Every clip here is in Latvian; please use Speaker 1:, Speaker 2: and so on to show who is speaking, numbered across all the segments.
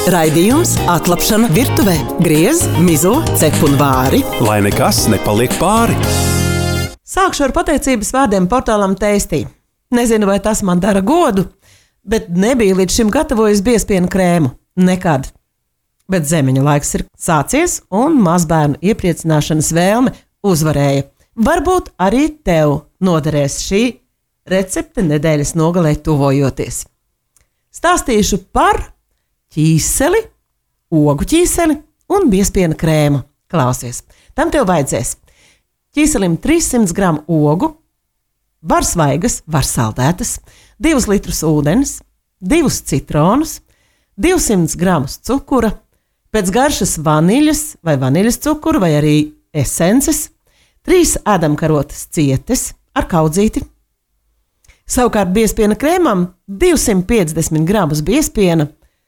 Speaker 1: Raidījums Atlapšana virtuvē. Griez, mizo, cep un vāri.
Speaker 2: Lai nekas nepaliek pāri.
Speaker 3: Sākšu ar pateicības vārdiem portālam Tasty. Nezinu, vai tas man dara godu, bet nebija līdz šim gatavojis biezpienu krēmu. Nekad. Bet zemeņu laiks ir sācies un mazbērnu iepriecināšanas vēlme uzvarēja. Varbūt arī tev noderēs šī recepte nedēļas nogalē tuvojoties. Stāstīšu par ķīseli, ogu ķīseli un biezpiena krēmu. Klausies, tam tev vajadzēs ķīselim 300 gramu ogu, var svaigas, var saldētas, 2 litrus ūdens, 2 citronus, 200 gramus cukura, pēc garšas vaniļas vai vaniļas cukuru vai arī esences, 3 ēdamkarotes cietes ar kaudzīti. Savukārt biezpiena krēmam 250 gramus biezpiena,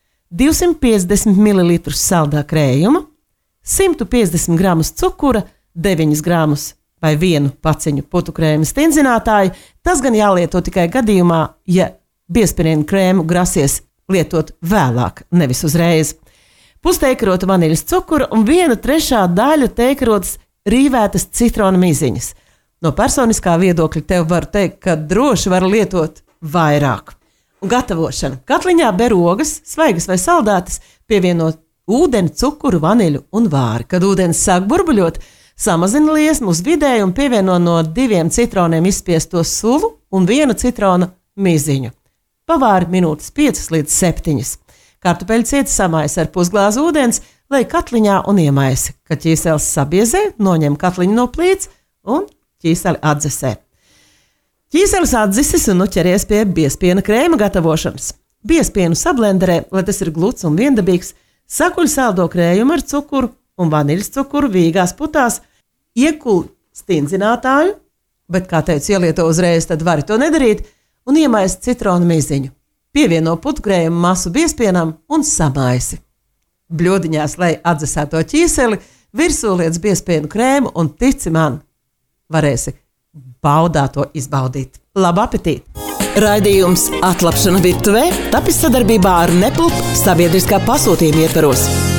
Speaker 3: 250 ml saldā krējuma, 150 gramus cukura, 9 gramus vai 1 paciņu putu krēma stindzinātāju. Tas gan jālieto tikai gadījumā, ja biezpiena krēmu grasies lietot vēlāk, nevis uzreiz. Pusteikarota vaniļas cukura un 1/3 daļa teikarotas rīvētas citrona miziņas. No personiskā viedokļa tev varu teikt, ka droši var lietot vairāk. Un gatavošana. Katliņā ber ogas, svaigas vai saldētas, pievienot ūdeni, cukuru, vaniļu un vāri. Kad ūdens sāk burbuļot, samazina liesmu uz vidēju un pievieno no 2 citroniem izspiesto sulu un 1 citrona miziņu. Pavāri minūtes 5 līdz 7. Kartupeļu cieti samaisi ar pusglāzi ūdens, lai katliņā un iemaisi. Kad ķīseles sabiezē, noņem katliņu no plīts un ķīseli atdzesē. Ķīseles atdzisis un nu ķeries pie biezpiena krēma gatavošanas. Biezpienu sablenderē, lai tas ir gluds un viendabīgs, sakuļ saldo krējumu ar cukuru un vaniļas cukuru vīgās putās, iekul stindzinātāju, bet, kā teicu, ielieto uzreiz, tad vari to nedarīt, un iemaisi citronu miziņu. Pievieno putu krējumu masu biezpienam un samaisi. Bļodiņās, lai atdzesēto ķīseli, virsū liec biezpienu krēmu un tici man, varēsi baudā to izbaudīt. Labu apetīti!
Speaker 1: Raidījums Atlapšana virtuvē tapis sadarbībā ar Nepulp sabiedriskā pasūtījuma ietvaros.